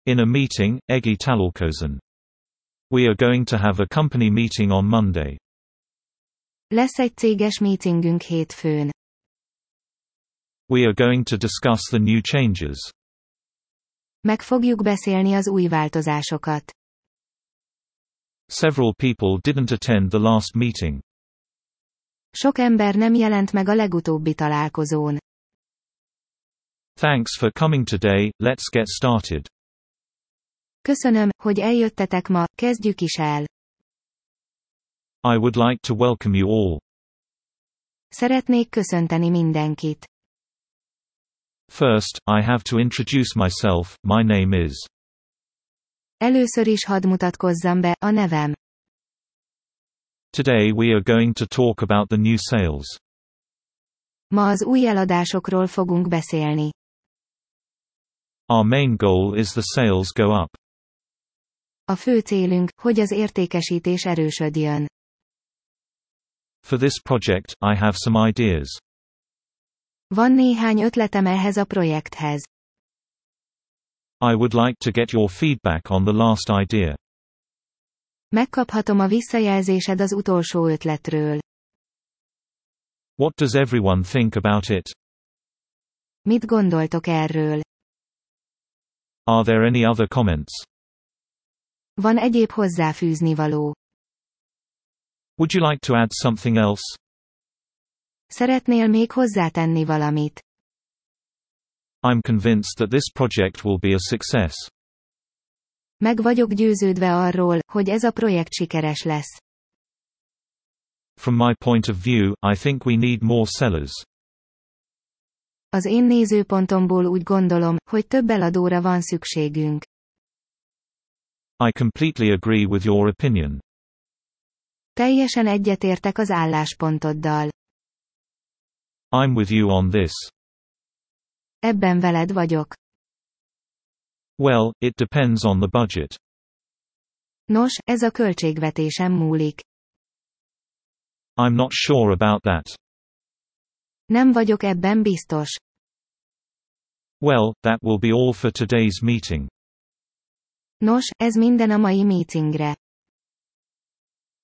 In a meeting, Egi találkozón. We are going to have a company meeting on Monday. Lesz egy céges meetingünk hétfőn. We are going to discuss the new changes. Meg fogjuk beszélni az új változásokat. Several people didn't attend the last meeting. Sok ember nem jelent meg a legutóbbi találkozón. Thanks for coming today, let's get started. Köszönöm, hogy eljöttetek ma, kezdjük is el. I would like to welcome you all. Szeretnék köszönteni mindenkit. First, I have to introduce myself, my name is. Először is hadd mutatkozzam be, a nevem. Today we are going to talk about the new sales. Ma az új eladásokról fogunk beszélni. Our main goal is the sales go up. A fő célunk, hogy az értékesítés erősödjön. For this project, I have some ideas. Van néhány ötletem ehhez a projekthez. I would like to get your feedback on the last idea. Megkaphatom a visszajelzésed az utolsó ötletről. What does everyone think about it? Mit gondoltok erről? Are there any other comments? Van egyéb hozzáfűznivaló. Would you like to add something else? Szeretnél még hozzátenni valamit? I'm convinced that this project will be a success. Meg vagyok győződve arról, hogy ez a projekt sikeres lesz. From my point of view, I think we need more sellers. Az én nézőpontomból úgy gondolom, hogy több eladóra van szükségünk. I completely agree with your opinion. Teljesen egyetértek az álláspontoddal. I'm with you on this. Ebben veled vagyok. Well, it depends on the budget. Nos, ez a költségvetésem múlik. I'm not sure about that. Nem vagyok ebben biztos. Well, that will be all for today's meeting. Nos, ez minden a mai meetingre.